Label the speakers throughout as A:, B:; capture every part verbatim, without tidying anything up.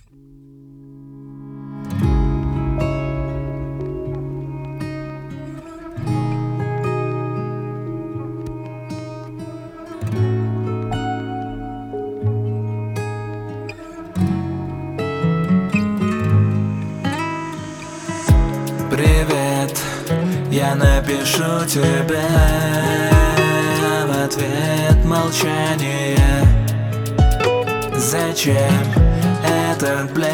A: Привет, я напишу тебе в ответ молчание. Зачем этот блеф,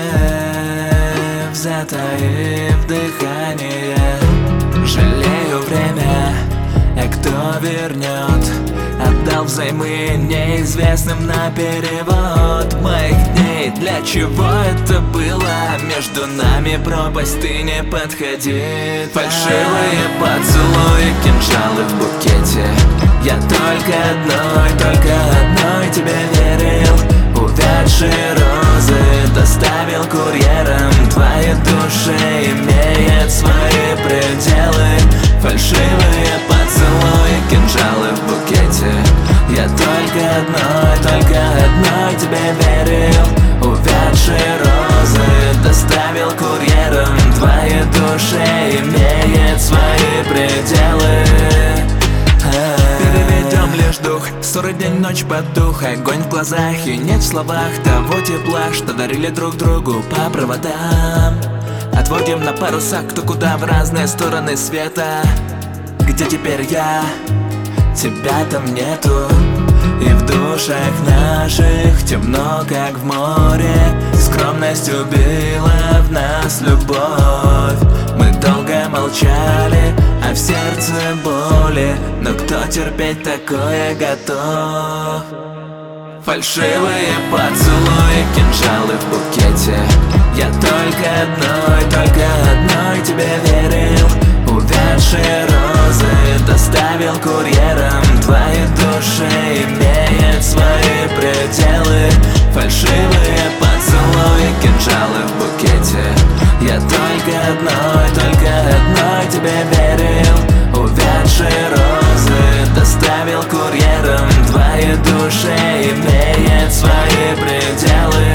A: затаив дыхание? Жалею время, а кто вернет? Отдал взаймы неизвестным на перевод моих дней. Для чего это было? Между нами пропасть, ты не подходи. Фальшивые поцелуи, кинжалы в букете. Я только одной, только одной тебе верил. Увядшие розы доставил курьером. Твоя душа имеет свои пределы. Фальшивые поцелуи, кинжалы в букете. Я только одной, только одной тебе верил. Увядшие розы доставил курьером. Твоя душа имеет свои пределы. Переведем лишь дух, ссоры день, ночь потух. Огонь в глазах и нет в словах того тепла, что дарили друг другу по проводам. Отводим на парусах кто куда в разные стороны света. Где теперь я? Тебя там нету. И в душах наших темно, как в море. Скромность убила в нас любовь. Мы долго молчали, а в сердце боли. Но кто терпеть такое готов? Фальшивые поцелуи, кинжалы в букете. Я только одной, только одной тебе верил. Увядшие розы доставил курьером. Твоя душа имеет свои пределы. Фальшивые поцелуи, кинжалы в букете. Я только одной, только одной тебе верил. Увядшие розы доставил курьером. Твоя душа имеет свои пределы.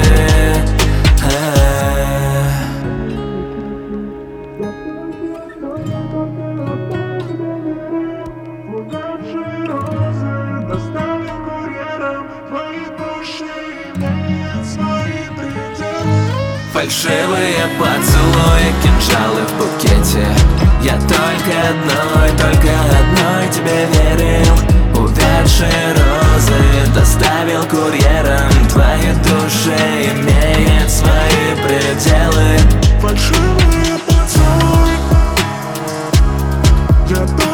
A: Фальшивые поцелуи, кинжалы в букете. Я только одной, только одной тебе верил. Увядшие розы доставил курьером. Твоя душа имеет свои пределы.
B: Фальшивые поцелуи. Я